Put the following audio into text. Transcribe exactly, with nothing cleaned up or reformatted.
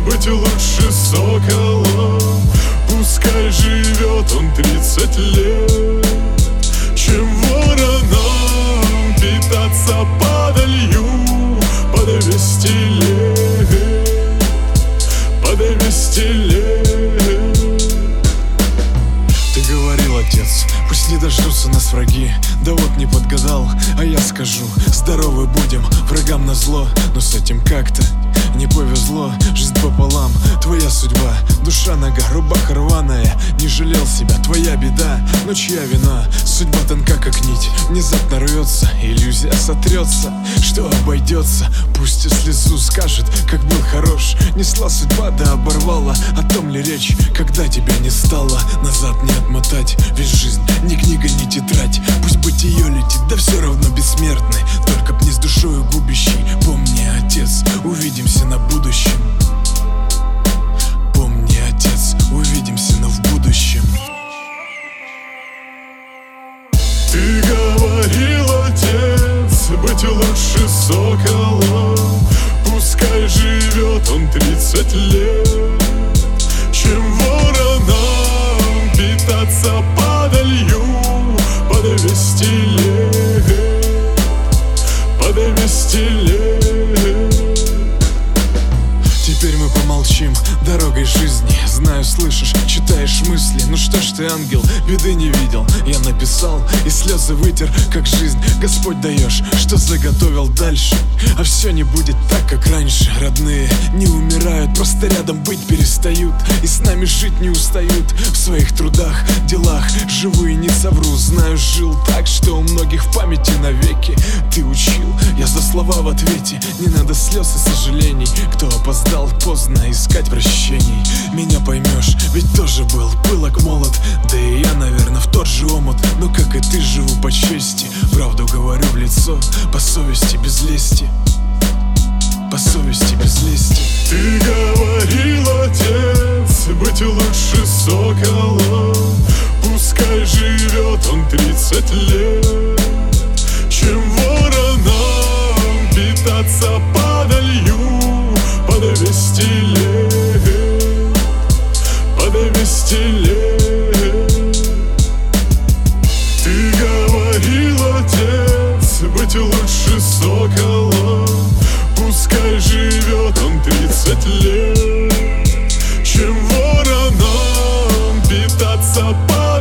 быть лучше сокола. Пускай живет он тридцать лет, чем воронам питаться подолью по двести лет, по двести лет. Ты говорил, отец, пусть не дождутся нас враги. Да вот не подгадал, а я скажу: здоровы будем, врагам назло. Но с этим как-то не повезло. Жизнь пополам, твоя судьба, душа нога, рубаха рваная. Не жалел себя, твоя беда, но чья вина? Судьба тонка как нить, внезапно рвется. Иллюзия сотрется, что обойдется. Пусть и слезу скажет, как был хорош. Несла судьба, да оборвала. О том ли речь, когда тебя не стало? Назад не отмотать, ведь жизнь ни книга, ни тетрадь. Пусть бытие летит, да все равно бессмертный. Только б не с душою губящий. Помни, отец, увидимся на будущем. Помни, отец, увидимся, но в будущем. Ты говорил, отец, быть лучше сокола. Пускай живет он тридцать лет, чем воронам питаться подолью по двести лет, по двести лет. Теперь мы помолчим дорогой жизни. Знаю, слышишь, читаешь мысли. Ну что ж ты, ангел, беды не видел. Я написал и слезы вытер, как жизнь Господь даешь, что заготовил дальше. А все не будет так, как раньше. Родные не умирают, просто рядом быть перестают. И с нами жить не устают. В своих трудах, делах, живые не совру. Знаю, жил так, что у многих в памяти навеки. Ты учил, я за слова в ответе. Не надо слез и сожалений. Кто опоздал, поздно искать прощений. Меня поймешь, ведь тоже был пылок молод. Да и я, наверное, в тот же омут. Но как и ты, живу по чести. Правду говорю в лицо, по совести без лести. По совести без лести. Ты говорил, отец, быть лучше сокола. Пускай живет он тридцать лет, чем воронам питаться подолью по двести лет, по двести лет. Ты говорил, отец, быть лучше сокола. Пускай живет он тридцать лет, чем воронам питаться подолью